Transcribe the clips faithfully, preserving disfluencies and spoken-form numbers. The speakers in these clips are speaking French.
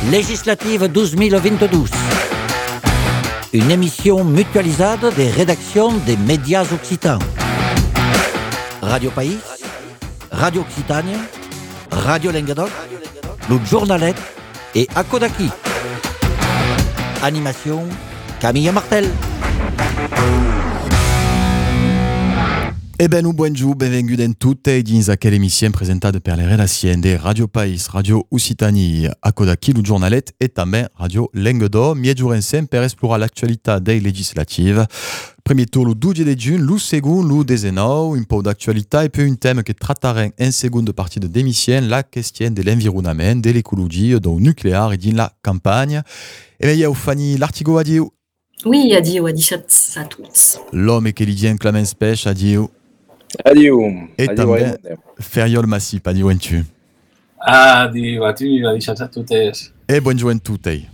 Législative douze mille vingt-deux. Une émission mutualisée des rédactions des médias occitans. Radio País, Radio Occitanie, Radio Languedoc, Le Journalet et Akodaki. Animation, Camille Martel. E ben, bonjour, benvenuti in tutte dins aquella emissione presentata per le redazioni di Radio País, Radio Occitanie, Akodaki, Lo Journalet e també Radio Languedoc. Mieggiurensen per esplorare l'attualità dei legislative. Premier tour, le douze de giugno, le second, le dix-neuf, un po' d'actualità e poi un thème che tratterà in seconda partie de démission, la question de l'environnement, de l'écologie, du nucléaire et de la campagne. E ben, io Fanny l'artigo a dire. Oui, adio, adieu à tous. L'homme che li dien Clemens Pech, adieu. Adieu. E també Feriol Massip, adieu en tu. Adieu a tu, adieu a totes. E bonjour en tutti.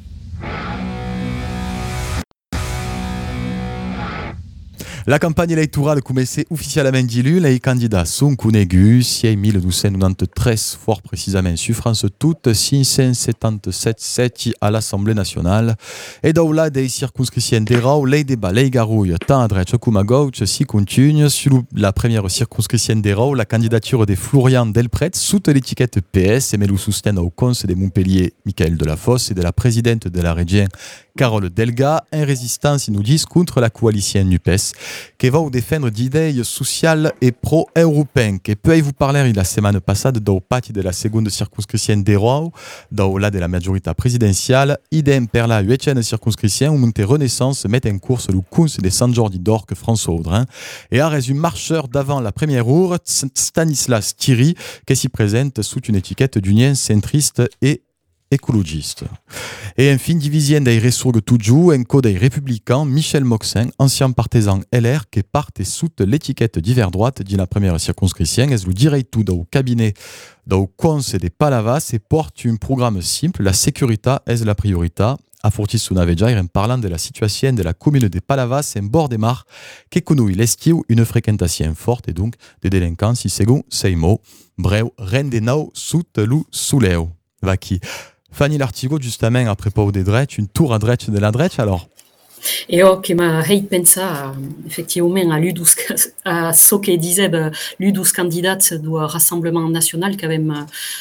La campagne électorale commençait officiellement dilule et les candidats sont connus, six mille deux cent quatre-vingt-treize fort précisément sur France toute, cinq cent soixante-dix-sept sièges à l'Assemblée nationale. Et dans la des circonscriptions d'Erau, les débats, les garouilles, tant à droite comme à gauche, s'y continuent. Sur la première circonscription d'Erau, la candidature de Florian Delpret sous l'étiquette P S, mais le soutien au conseil de Montpellier, Michael Delafosse, et de la présidente de la région, Carole Delga, en résistance, ils nous disent, contre la coalition NUPES, qui va défendre d'idées sociales et pro-européennes. Et peut vous parler la semaine passée dans le parti de la seconde circonscription d'Erau, dans la de la majorité présidentielle, idem per la huitième circonscription où Monte Renaissance met en course le conseil de San Jordi d'Or que François Audrin. Et à résumé marcheur d'avant la première heure, Stanislas Thierry, qui s'y présente sous une étiquette d'union centriste et écologiste. Et enfin, division des ressources toujours, un code des républicains, Michel Moxin, ancien partisan L R, qui part et sous l'étiquette d'hiver droite de la première circonscription, est le direct tout dans le cabinet, dans le conseil des Palavas, et porte un programme simple, la sécurité est la priorité. A Fortis Sunavejair, en parlant de la situation de la commune de Palavas en bord des mares, qui connaît l'estiu une fréquentation forte et donc des délinquances, selon ces mots. Bref, rendenau sous le souleu. Va qui? Fanny l'artigo, justement, à propos des drettes, une tour à droite de la droite, alors? E ho che m'ha fait pensa effectivement à l'udus à ce que disait l'udus candidat du Rassemblement National qui avait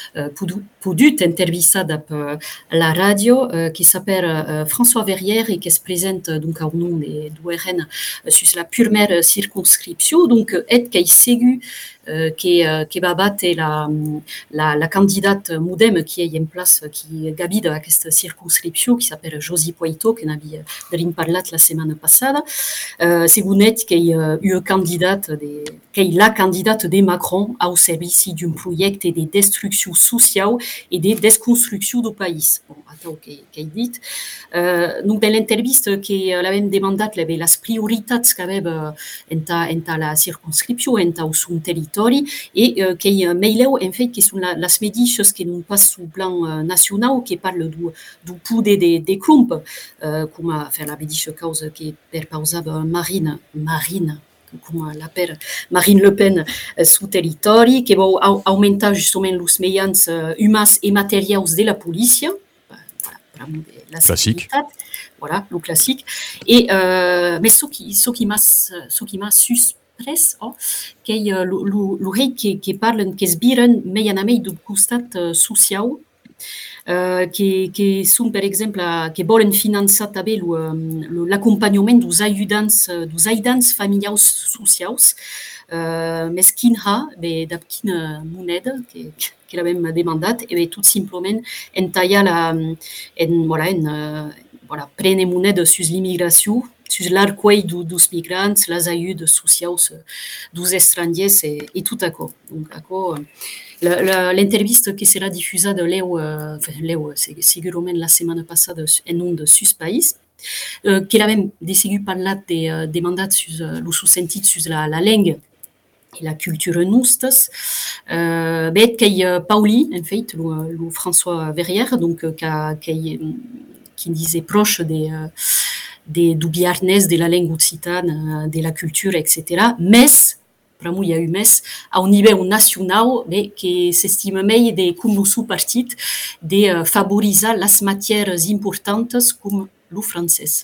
pu intervista à la radio qui s'appelle François Verrière et qui se présente donc au nom de du R N sur la première circonscription donc et qui ségu qui qui va battre la la la candidate Moudem qui est en place qui gabide à cette circonscription qui s'appelle Josie Poito qui n'avait de parlé la semaine passée. Euh, c'est Gounette qui est une candidate de, qui est la candidate de Macron au service d'un projet de destruction sociale et de déconstruction du pays. Bon, attends, qui qui dit. Euh, donc dans l'interview qui la même demandé les las prioritats qu'avait en la circonscription en son territoire et euh, qui maileu en fait qui sont la, las medidas qui nous passent sur le plan euh, national qui parle du du poder des des clubs euh, comme a fait la medidas cause qui per pausava Marine Marine come l'appelle Marine Le Pen uh, su territori che va a aumentar justament los meians uh, humans et materials de la police. Voilà, la classique. Voilà, le classique. Et euh, mais ce qui ce qui m'a ce qui m'a suspres oh, que uh, lo lo lo rei che che parlen che sbiren meianamei du costat uh, social. Uh, che, che sunt, per exemple, che volen finançar també l'accompagnement dels aidants, dels aidants familiars socials, uh, més quina, bé, de quina moneda que, que l'avem demandat, e bé, tot simplement en tallar la, en, voilà, en, uh, voilà, prendre moneda sur l'immigration, sur l'arcueil du, dos migrants, les ajudes socials dos estrangers et, et tout à coup. Donc, à quoi, l'interview qui sera diffusée de Léo, euh, enfin, Léo, c'est sûrement la semaine passée en nom de Sus País, euh, qui a même décidé de parler des, euh, des mandats sur euh, le sous-sentido sur la, la langue et la culture nostres. Euh, bet qu'il euh, Pauli, en fait, le, le François Verrière, donc, euh, qui, qui disait proche des, euh, des du biarnès, de la langue occitane, de la culture, et cetera. Mais pramu il y a eu mes au niveau national, mais qui s'estime mai de cum sous partit de uh, favoriser les matières importantes comme le français.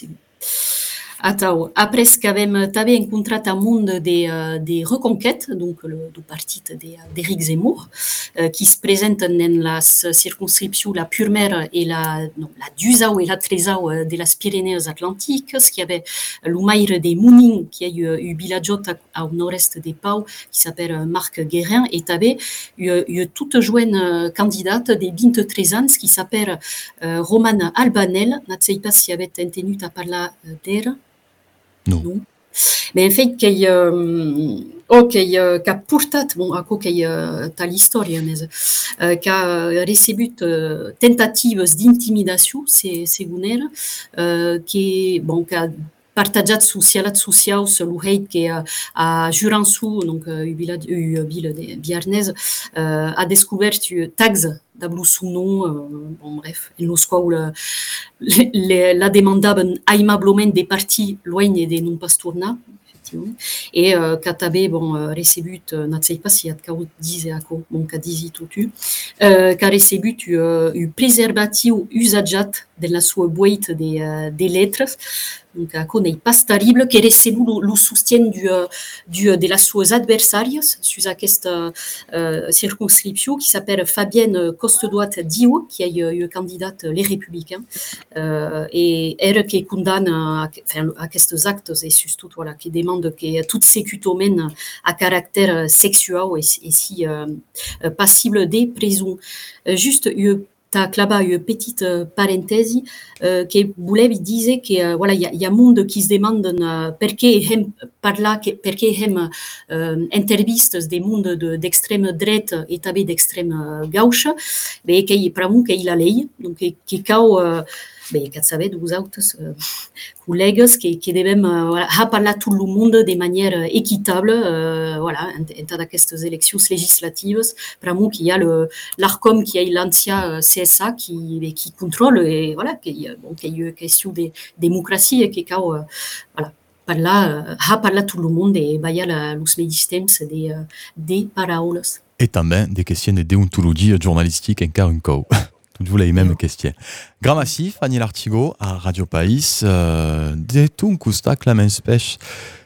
Atau, après qu'avem també encontrat un monde de, uh, de reconquête, donc le, le parti d'Éric Zemmour, uh, qui se présente dans la circonscription la Purmer et la, non, la Duzau et la Trezau de las Pyrénées Atlantiques, qui avait l'Umaire de Mounin, qui a eu, eu villageot au nord-est de Pau, qui s'appelle Marc Guérin, et avait eu, eu toute jeune candidate de vingt-trois ans, qui s'appelle uh, Romane Albanel, je ne sais pas si avait entendu à parler d'elle. Non. non. Mais en fait, qu'il euh, oh, qu'il euh, qu'a portat, bon, à quoi qu'il euh, t'as l'histoire, mais euh, qu'a reçu euh, tentatives d'intimidation, c'est c'est une euh, qui bon qu'a partagé social social le hate qui a Jurançu, donc une ville une ville de Biarnès, euh, a découvert tags d'ablu son nom, euh, bon bref, il nous squaule la, la demandaven aimablement des partis loin de non pas tourna, effectivement, et euh, qu'atabé bon euh, reçu, euh, ne sais pas si y a de disait à quoi, bon qu'a dit tout tu, euh, qu'a reçu euh, un préservatif usagé de la sua boîte des euh, des lettres. Donc, à cause n'est pas terrible, qui reçu le, le soutien du, du, de la suas adversaires sur cette euh, circonscription qui s'appelle Fabienne Costedoit Dio, qui est une candidate les Républicains, euh, et elle qui condamne à, enfin, à ces actes et surtout voilà, qui demande que toutes ces cutomènes à caractère sexuel et, et si euh, passible de prison. Juste une T'as là-bas une petite euh, parenthèse euh, qui voulait dire que euh, voilà il y, y a un monde qui se demande euh, pourquoi hem parla pourquoi hem euh, intervistes des mondes de, d'extrême droite et també d'extrême euh, gauche, mais qui pramu qu'il la lei donc qui cau euh, ben que savez vous autres euh, collègues qui qui devem euh, voilà parler tout le monde de manière équitable euh, voilà en dans ces élections législatives pramu qu'il y a le l'Arcom qui a l'ancien C S A qui qui contrôle et voilà qui bon qu'il y a une question de démocratie et qui cau euh, voilà parla ha parla tout le monde et baya la los medistemps des des paroles et també des questions de déontologie journalistique encara un cau. Toutes vous les mêmes questions. Grand Massif, Annie Lartigot, à Radio País, euh, de tout un constat que la main spèche,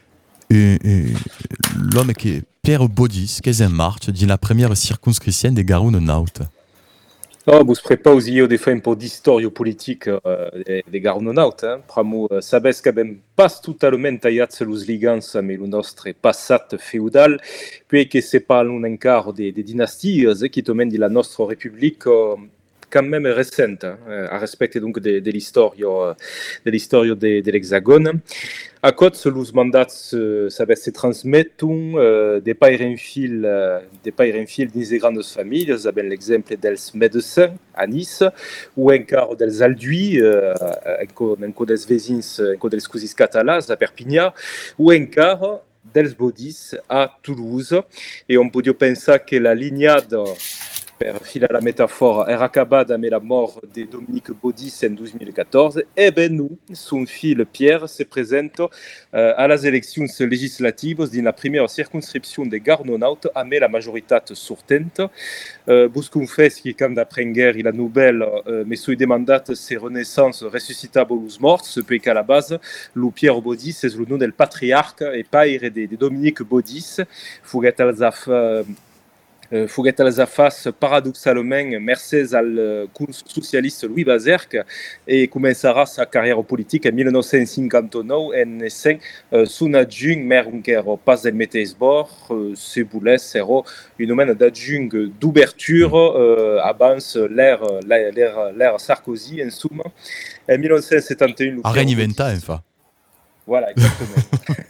l'homme qui est Pierre Baudis, qui est en marche, dit la première circonscription des Garonne-Naut. No, vous ne pas aussi des fois un peu d'histoire politique euh, des Garonne-Naut. Hein. Pramo, euh, sabes que ben pas totalement taillat les ligances, mais le notre passat féodal, puis que c'est pas un quart des, des dynasties euh, qui tomben de la notre république. Euh, quand même récente, hein, à respecter donc de, de l'histoire de l'histoire de, de l'Hexagone. À côté, les mandats se, ça va se transmettre euh, des pères en fil, euh, des pères en fil des grandes familles. Vous avez l'exemple des médecins à Nice, ou encore des alduits, euh, encore des voisins, encore des cousins catalans à Perpignan, ou encore des bodis à Toulouse. Et on peut dire penser que la lignade per filer la métaphore, est acabada avec la mort de Dominique Baudis en douze mille quatorze, et bien nous, son fils Pierre, se présente euh, à les élections législatives dans la première circonscription de Garonne-Naut, avec la majorité sortante. Euh, Buscon fait ce qui, quand d'après-guerre, il a nouvelle, euh, mais sous des mandats, c'est renaissance ressuscitable aux morts, ce pays qu'à la base, le Pierre Baudis, c'est le nom du patriarche et père de, de Dominique Baudis, Fouguet Alzaf. Euh, Euh, Fouguet Alzafas, paradoxalement, merci au socialiste Louis Bazerque, et commencera sa carrière politique en dix-neuf cent cinquante-neuf en essayant euh, son adjoint, mais on pas de météisbord, euh, ce boulet sera une domaine d'adjoint d'ouverture, euh, avance l'ère, l'ère, l'ère Sarkozy, en somme. En dix-neuf cent soixante-et-un, Arène Venta, enfin. Voilà, exactement.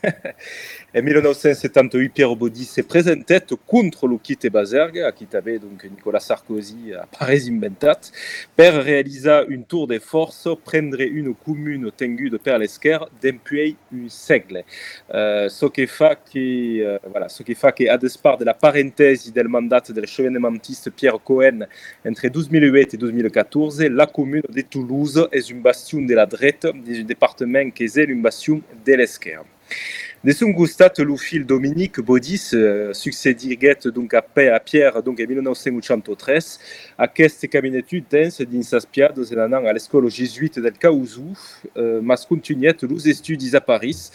En dix-neuf cent soixante-huit, Pierre Baudis s'est présenté contre le kit Bazergue, à qui avait donc Nicolas Sarkozy à Paris inventat, pour réaliser une tour de force, prendre une commune tenue de Perlesquer depuis un siècle. Euh, ce qui fait que, euh, voilà, ce qui fait que, à départ de la parenthèse du mandat du chevènementiste Pierre Cohen entre douze mille huit et douze mille quatorze, la commune de Toulouse est une bastion de la droite du département qui est une bastion de l'Esquer. De son costat, le fil Dominique Baudis euh, succédiguet donc a, à Pierre donc en dix-neuf cent soixante-treize. Aquest cabinet tens dins ses piades en anant a l'escola jésuite del Causou, euh, mas continuet los estudis a Paris.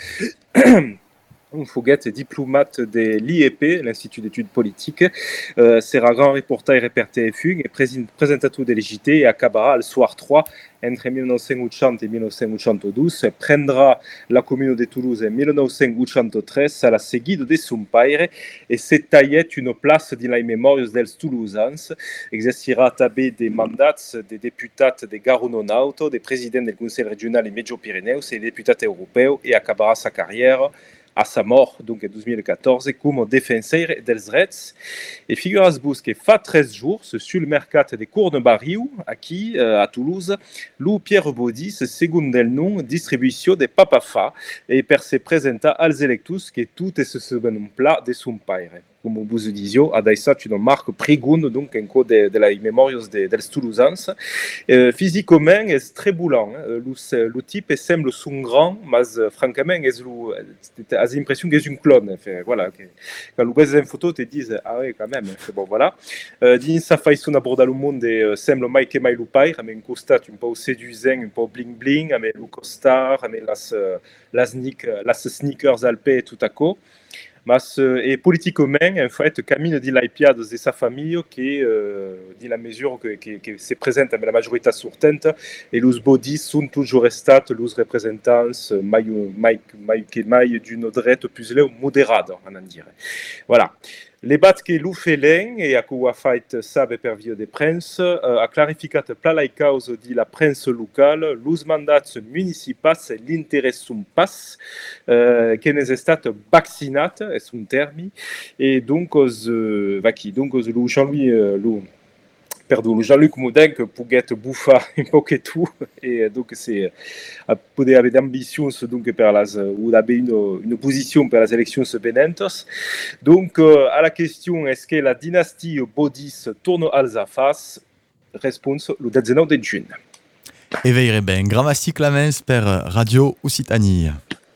Un foguet diplomate de l'I E P, l'Institut d'études politiques, euh, sera grand reporter reperté fung et présentateur de l'I G T et acabera le soir trois entre dix-neuf cent soixante et dix-neuf cent soixante-douze, prendra la commune de Toulouse en dix-neuf cent soixante-treize à la seguida de son père et s'étaillait une place dans les mémoires dels Toulousans, exercera tabé des mandats des députés des Garononauts, des présidents du Conseil régional et Médio-Pyrénées et des députés européens et acabera sa carrière à sa mort, donc en deux mille quatorze, comme défenseur des droits. Et figurez-vous que fa treize jours, sur le mercat des cours de Barriou, aquí, euh, à Toulouse, Lou Pierre Baudis, second del nom, distribution de papafa, et per se presenta als electus que tout est ce second plat de son père. Comme vous disiez, adesso tu une marque prigoun, donc en code de, de la mémoires de, dels Toulousans. Euh, physiquement, est très boulant. Hein. Le, le type semble son grand, mais francament, est a l'impression qu'il est une clone. Enfin, voilà. Quand vous voyez une photo, tu te dis, ah oui, quand même. Enfin, bon, voilà. Euh, Dins sa façon d'aborder le monde, euh, semble mai que mai lupaire, mais un costat un peu séduisant, un peu bling-bling, mais le costard, mais las, las, las sneakers alpes tout à coup. Mas, et politiquement, en fait, Camille dit l'Aipiade de sa famille qui, euh, dit la mesure que, que, que se présente avec la majorité sortante, et les bodis sont toujours restés les représentants mai, mai, mai, mai d'une droite plus modérée, on en dirait. Voilà. Les battes que l'ou fait l'un et à quoi fait sabe per via de presse euh, a clarificat pla la cause de la presse locale, los mandats municipals l'interessum pas, euh, que n'est estat vaccinat, est un terme, et donc os euh, vaki, donc os lo Jean-Louis euh, lo Perdón, Jean-Luc Moudin que pouvait bouffer un peu que tout et donc c'est à poder avoir d'ambition donc per las ou d'avoir une, une position pour les élections benentes. Donc euh, à la question est-ce que la dynastie Baudis tourne als afas, réponse le dix-neuf de juin. E veire ben, Grammatic Clamens per Radio Occitanie.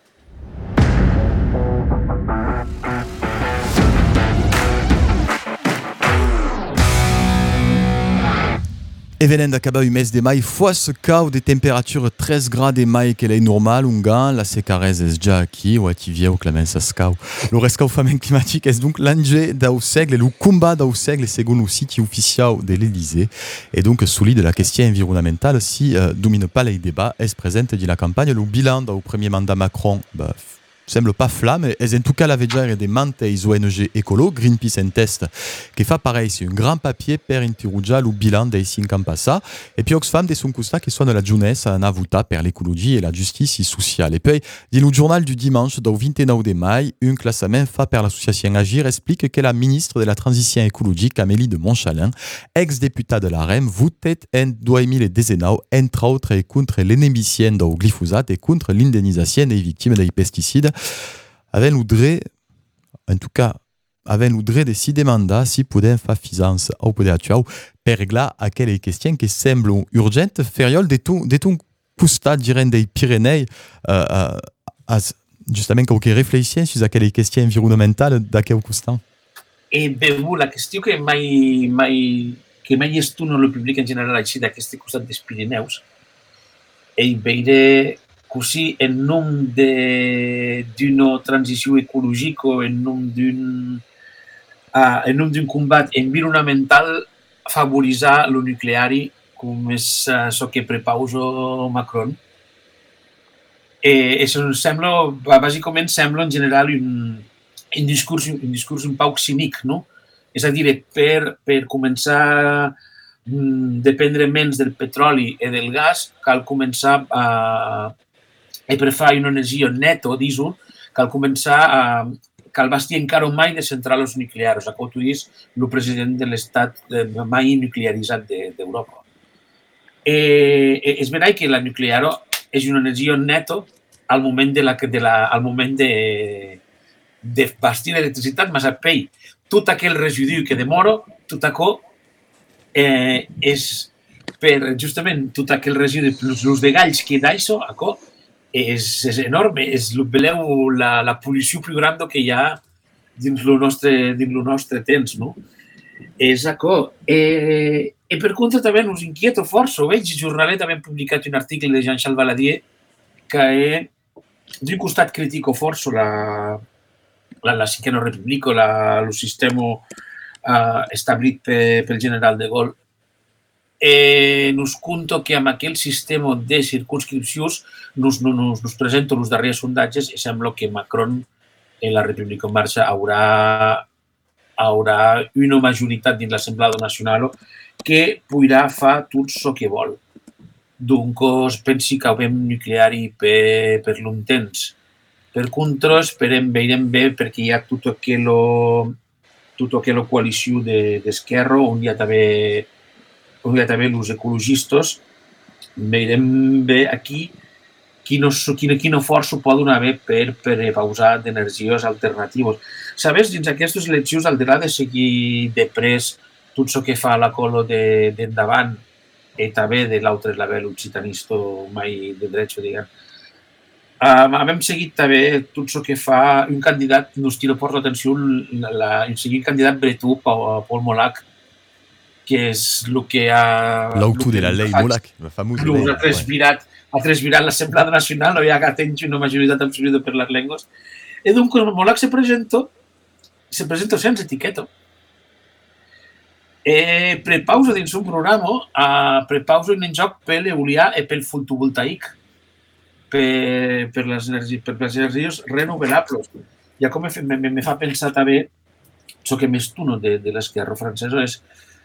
E venent d'acabar un mes de mai, foas cau de temperature treize graus de mai que l'est normal, un gant, la secarès est déjà aquí, ou ativia o clamens ascau. Le rescalfament climatique est donc l'enjeu d'au segle, le combat d'au segle selon le site officiel de l'Élysée. Et donc, solide la question environnementale, si euh, domine pas les débats, est présente de la campagne, le bilan du premier mandat Macron, bah, semble pas flamme, et en tout cas la veja des mantes O N G écolo, Greenpeace en test, qui fait pareil, c'est un grand papier per interroger le bilan des cinq ans passés, et puis Oxfam de son constat qui soit de la jeunesse en avuta per l'écologie et la justice sociale. Et puis, dit le journal du dimanche, du vingt-neuf de mai, un classement fait par l'association Agir explique que la ministre de la Transition écologique, Amélie de Montchalin, ex-députée de l'A R E M, votait en deux mille dix-neuf, entre autres, contre l'émission du glyphosate et contre l'indemnisation des victimes des pesticides. Avec le droit, en tout cas, avec le droit de si demander si podem faire faisance au poder actuel per régler aquelles questions qui semblent urgentes, feriol de ton, de ton costat, dirent des Pyrénées, euh, euh, justement, quand on réfléchit sur aquelles questions environnementales d'aquel costat. Et ben, la question que mai, mai, que mai estuno le public en general així d'aquest costat dels Pirineus, e veure così en nom d'una transició ecologica o en nom d'un uh, en nom d'un combat environamental favoritzar el nucleari com és uh, això que prepausa Macron. Eh, això sembla, bàsicament sembla en general un, un, discurs, un discurs un poc cínic, no? És a dir, per, per començar a dependre menys del petroli i del gas, cal començar a i per fer una energia neta, diso, cal començar a... cal bastir encara mai de centrals nuclears, a com tu dius, el president de l'estat mai nuclearitzat d'Europa. Eh, és veritat que la nuclear és una energia neta al moment de, la, de, la, al moment de, de bastir l'electricitat, mas a pell, tot aquell residu que demora, tot això eh, és per, justament, tot aquell residu, l'ús de galls que d'això, això, és, és enorme, és, veleu la, la pol·lució plus gran que hi ha dins el nostre, dins el nostre temps, no? És això. Eh, I per contra també ens inquieto força. Veig, el jornalet també ha publicat un article de Jean-Charles Valadier que eh, d'un costat critico força la, la, la cinquena república, la, el sistema eh, establit per, pel general de Gaulle. Eh, nos conto que amb aquell sistema de circunscripcions nos, nos, nos presento els darrers sondatges i sembla que Macron en la República en Marxa haurà, haurà una majoritat dins l'Assemblea Nacional que podrà fer tot el que vol. Doncs pensi que haurem nuclear per, per l'un temps. Per contra, esperem, veurem bé perquè hi ha tota aquella, tota aquella coalició d'Esquerra on hi ha també on hi ha també els ecologistes, veurem bé aquí quina, quina, quina força poden haver per, per pausar d'energies alternatives. Sabes, dins aquestes eleccions haurà de seguir de pres tot el que fa la cola d'endavant i també de l'altre label occitanista mai de drets, diguem. Um, hem seguit també tot el que fa un candidat, nos tira per l'atenció, el seguit candidat bretó, Paul Molac, que és el que ha... L'autor de la llei Molac, la famosa llei. Ha transvirat, ha transvirat l'Assemblea Nacional, no hi ha que una majoritat absoluta per les llengües. I doncs Molac se presenta, se presenta sense etiqueta. E prepausa dins un programa, uh, prepausa un joc per l'eolià i pel fotovoltaic, per, per, les energies, per les energies renovables. Ja com me, me, me fa pensar també, el que m'estuno de, de l'esquerra francesa és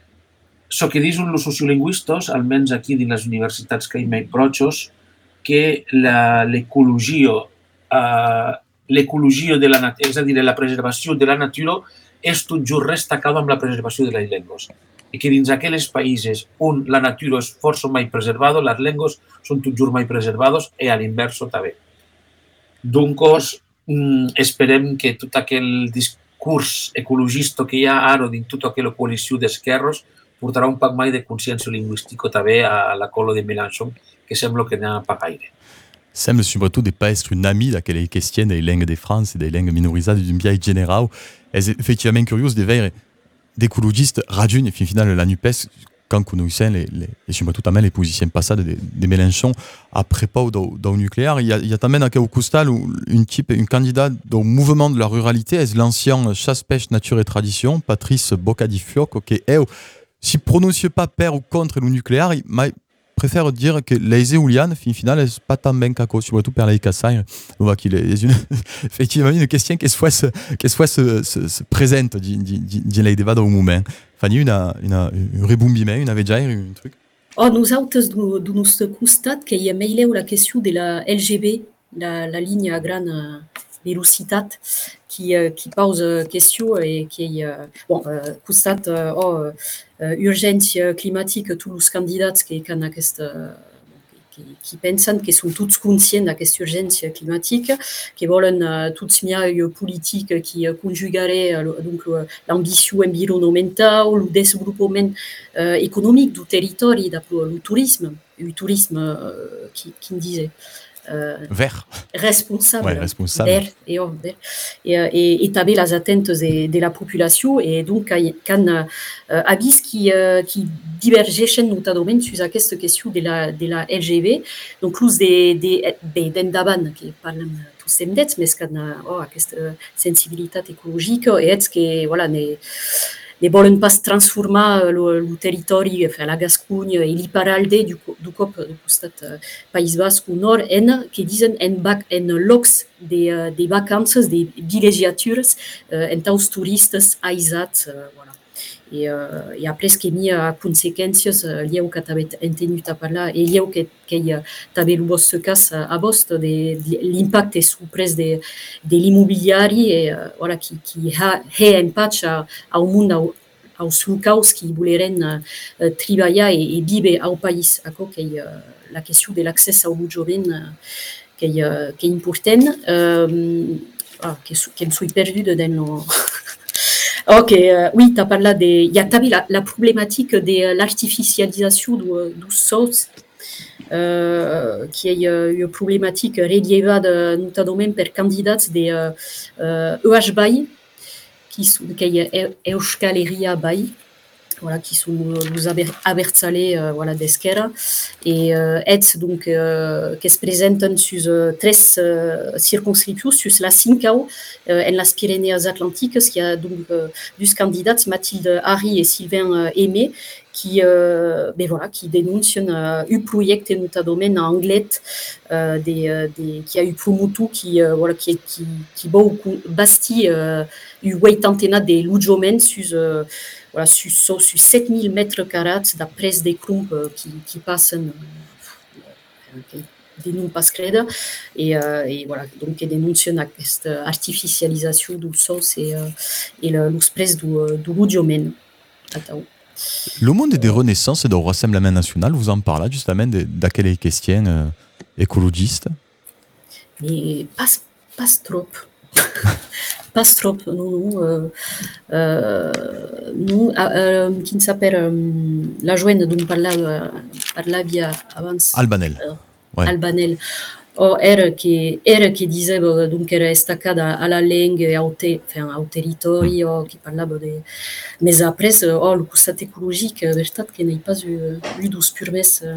el que diuen els sociolingüistes, almenys aquí dins les universitats que hi ha pròxos, que l'ecologia, uh, l'ecologia de la natura, és a dir, la preservació de la natura és tot just restacada amb la preservació de les llengües. I que dins aquells països on la natura és força mai preservada, les llengües són tot just mai preservades i a l'inverso també. Doncs esperem que tot aquell discurs ecologista que hi ha ara dins tota aquella coalició d'esquerres portarà un poc mai de consciència lingüística també a la cola de Mélenchon, que sembla que n'ha pas gaire. Sembla surtout de pas être une amie daquela question des langues de France et des langues minorisadas d'un biais général. És effectivament curiós de veure d'ecologistes rajun, fin final, la NUPES, quand coneixen les, les, et surtout també les posicions passades de, de Mélenchon après pas dans, dans le nucléaire. Il y a, il y a també à au costal une type, une candidate au mouvement de la ruralité, est l'ancien chasse, pêche, nature et tradition, Patrice Bocadifioc, qui est si prononce pas per ou contre le nucléaire, il préfère dire que les éoliennes, fin final, n'est pas tant bien qu'à cause, surtout per les Kassai. On voit qu'il est une, effectivement une question qui soit se, qui soit se, se, se présente dans les débats au moment. Fanny, une, une, une rebombiment, une avait déjà un truc. Oh, nosaltres, du, du nostre costat, que hi ha maileu la question de la L G B, la, la ligne a gran velocitat, qui, qui pose question et qui, bon, costat, oh, urgència climàtica, tots els candidats que, que, aquesta, que, que pensen que són tots conscients d'aquesta urgència climàtica, que volen uh, tots mieux politique qui conjugarait donc l'ambició environnemental, el desenvolupament uh, econòmic du territori, el turisme, el turisme uh, qui, qui en disait. Euh, vert. Responsable, ouais, responsable. Vert, et, oh, vert. Et, et, et també les attentes de, de la population et donc quand euh, avís qui, euh, qui divergeixen notadament sur aquesta question de la, de la L G B, donc l'ús de, de, de, d'endavant que parlem tots hem d'ets, més que oh, aquesta sensibilitat ecològica i ets que voilà, ne, ne volen pas transformar el territori, enfin, la Gascunya i l'Iparralde du, du cop du costat uh, País Basc au nord en, que dicen en, bac, en locs de, uh, de vacances, de villégiatures, uh, en taus turistes aïsats, uh, voilà. I, uh, i après que hi ha conseqüències, uh, lieu que també hem tingut a parlar, i lieu que, que hi ha també el vostre cas a vostre, de, de l'impacte sobre pres de, de l'immobiliari, i, uh, voilà, qui, qui ha, ha impact a, a un món, als locals qui voleren uh, treballar i, i viure al país. Ako, que hi, uh, la qüestió de l'accés al lotjament uh, que, uh, que és important, uh, ah, que, que em soy perduda dans no... Ok, euh, oui, tu as parlé de... Il y a la, la problématique de l'artificialisation du, du sol. uh, qui est une problématique relievada notamment per candidats de uh, E H Bai, qui sont qui est Euskal Herria Bai, voilà, qui sont les abertzale euh, voilà, d'esquerra, et euh, ets donc euh, qui se présentent sur euh, tres euh, circonscriptions, sur la Cincao, euh, en las Pyrénées Atlantiques, qui a donc euh, deux candidats, Mathilde Harry et Sylvain euh, Aimé, qui, euh, ben voilà, qui dénoncent un uh, projet notamment en anglais, euh, des, euh, des, qui a eu promotu, qui, euh, voilà, qui, qui, qui beaucoup basti, euh, eu oitantena de logements sur euh, voilà, sur, sur sept mille mètres carrés d'après des clubs euh, qui, qui passent euh, okay, des noms pas creda et, euh, et voilà, donc qui dénoncent cette artificialisation du sol et, euh, et le, le prix du, du logement. Le monde des renaissances et du Rassemblement national, vous en parlez justement de, de quelle question euh, écologiste? Mais pas, pas trop. Pas trop, non, non. Euh, euh, nous, euh, qui s'appelle euh, la joine dont parlava, parlava abans. Albanel. Euh, ouais. Albanel. Oh, era qui, era qui disait donc era estacada à la langue et au, te, enfin, au territoire, mm. oh, qui parlava de. Mais après, oh, le costat écologique, verstat que n'ai pas eu, eu douze purmes. Euh,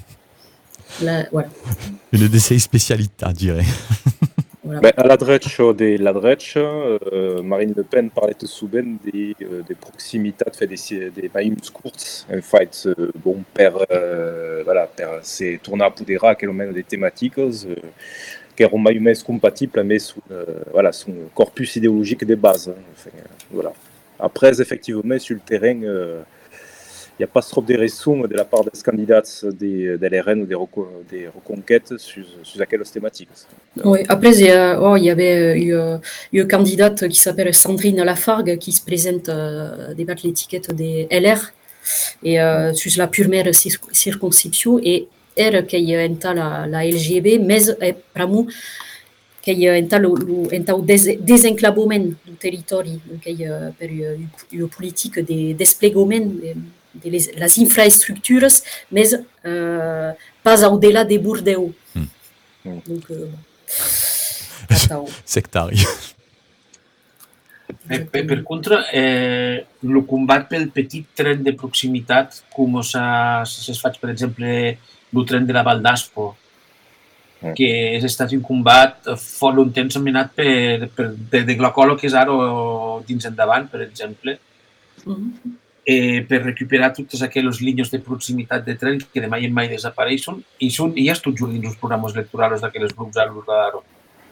la, voilà. Une de ses spécialités, je dirais. Voilà. Ben, à la droite de la droite, euh, Marine Le Pen parlait souvent des, euh, des proximités, fait des, des maïms courtes, en fait, euh, bon, per, euh, voilà, per ces tournages pour des rats qui ont des thématiques, euh, qui sont maïmes compatibles, mais sous, euh, voilà, son corpus idéologique de base. Hein, enfin, euh, voilà. Après, effectivement, sur le terrain, euh, il n'y a pas trop de raisons de la part des candidats des, de l'R N ou des, reco- des reconquêtes sur, sur quelles thématiques. Oui, après, il y, a, oh, il y avait eu, une candidate qui s'appelle Sandrine Lafargue qui se présente euh, débattre l'étiquette des L R et euh, sur la pure mère circonscription et elle qui est la, la L G B, mais pramu qui est le des, désenclavement du territoire, donc il y a une, une politique de déploiement de les, les infrastructures, mais euh, pas au-delà des Bordeaux. Hmm. Donc, euh, sectari. Per, per contra, eh, el combat pel petit tren de proximitat, com es fa, per exemple, el tren de la Val d'Aspo, que és estat un combat fort un temps aminat per, per, de, de Glacolo, que és ara dins endavant, per exemple, mm-hmm. eh, per recuperar totes aquelles línies de proximitat de tren que de mai en mai desapareixen i, són, i ja estan jugant dins els programes electorals d'aquelles grups a l'Urgadaro.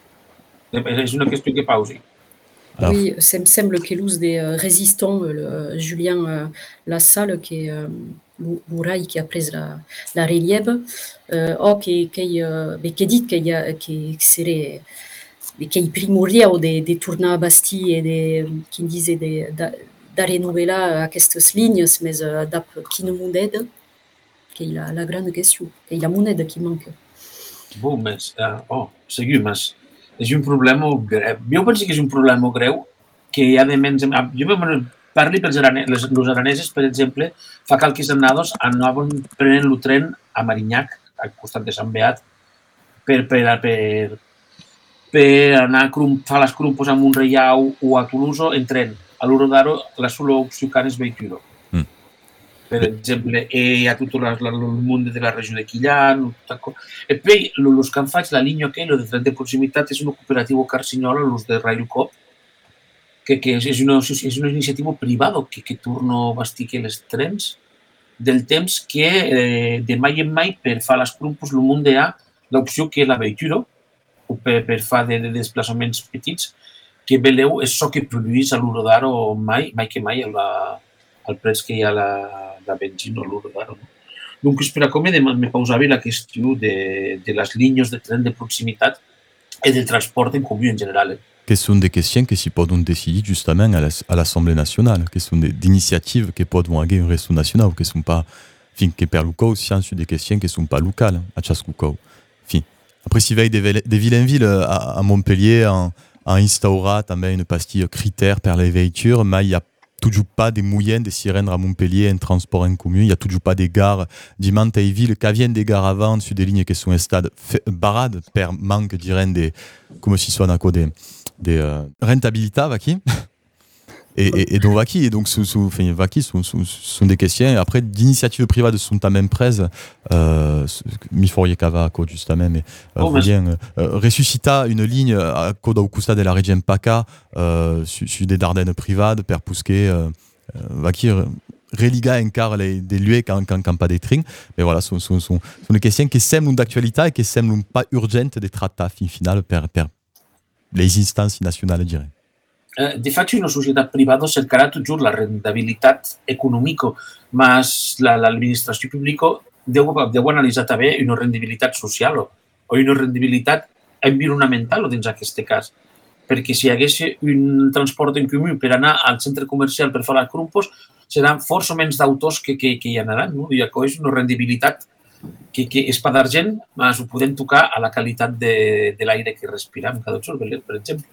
És una qüestió que pausi. Alors. Oui, ça me semble que l'use des euh, résistants, le, Julien euh, Lassalle, qui est euh, l'Ouraï qui a pris la, la relieve, euh, oh, qui, qui, euh, qui dit qu'il qu serait qui est primordial de, de tourner à Bastille et de, qui disait de, de, de renouveler aquestes lignes, mais euh, qui ne monnaie, qui est la, la grande question, qui est la monnaie qui manque. Bon, mais, uh, oh, seguim, mais és un problema greu. Jo penso que és un problema greu que hi ha de menys... Jo parli pels aranesos, els aranesos, per exemple, fa qualques anades anaven prenent el tren a Marinyac, al costat de Sant Beat, per, per, per, per anar a fer les crumpos a Montreial o a Toulouse en tren. A l'Urodaro, la sola opció que és vehicular. Mm. Per exemple, hi ha tot el món de la regió de Quillan. I poi, els que han fet la línia aquella de tren de proximitat és una cooperativa carcinyola, els de Railcop, que, que és, una, és una iniciativa privada que, que torna a bastir els trens del temps que eh, de mai en mai per fer les crumpos el món hi ha l'opció que és la vehicular o per, per fer de, de desplaçaments petits que veleu és això que produeix a l'Urodaro mai, mai que mai la, el preu que hi ha la, la benzina a l'Urodaro. No? Donc, per a com me pausava la qüestió de, de les línies de tren de proximitat et del transport en comú en general. Eh? Que sont des questions qui s'y peuvent décider justement à l'Assemblée nationale, qui sont des initiatives qui peuvent avoir un réseau national, qui sont pas, enfin, qui per lucau, sont des questions qui sont pas locales, à Chascoucau. Enfin, après, s'il y a des, des villes en ville, à, à Montpellier, en, en instaura també une pastille critère per les voitures, mais il y a toujours pas des moyens de s'y rendre à Montpellier, un transport en commun. Il n'y a toujours pas des gares d'Imante et villes, qui viennent des gares avant, sur des lignes qui sont un stade barade, per manque d'Irène, des, comme si soit des, des euh, rentabilità, vaki. Et, et, et donc, vaki, et donc, sous, sous, enfin, vaki sont, sont, sont des questions. Et après, d'initiatives privées sont à même presse, euh, mi fourier cava, justement, mais, euh, oh, bien, euh, ressuscita une ligne à Coda Augusta de la région PACA, euh, sur, sur des Dardennes privades, per Pousquet, euh, vaki, religa encara les, des lieux quand, quand, quand pas des trains. Mais voilà, ce sont, sont, sont, sont des questions qui semblent d'actualité et qui semblent pas urgentes de tractar, fin final, per, per les instances nationales, je dirais. Eh, de fet, una societat privada cercarà tot just la rendibilitat econòmica, mas la, l'administració pública deu, deu analitzar també una rendibilitat social o, o una rendibilitat environamental dins aquest cas. Perquè si hi hagués un transport en comú per anar al centre comercial per fer les compres, seran força menys d'autors que, que, que hi anaran. No? I això és una rendibilitat que, que és per d'argent, mas ho podem tocar a la qualitat de, de l'aire que respirem cada jour, per exemple.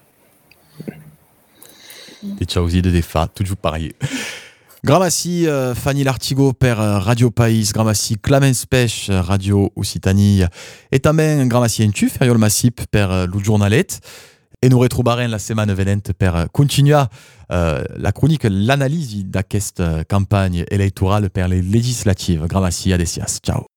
Des ciaosi de défa, toujours pareil. Gramassi, euh, Fanny Lartigot per Radio País, Gramassi Clamens Pech, Radio Occitanie, et també Gramassi Entu, Feriol Massip per l'U Journalet. Et nous retrouverons la semaine venante per continuer euh, la chronique, l'analyse d'aquesta campagne électorale per les législatives. Gramassi, adesias. Ciao.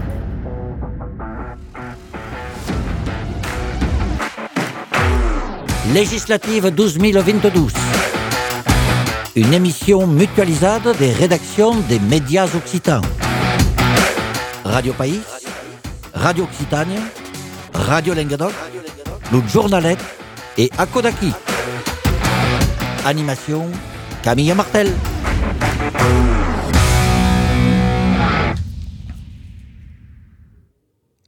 Législative douze mille vingt-deux. Une émission mutualisée des rédactions des médias occitans. Radio País, Radio Occitanie, Radio Languedoc, Le Journalet et Akodaki. Animation, Camille Martel.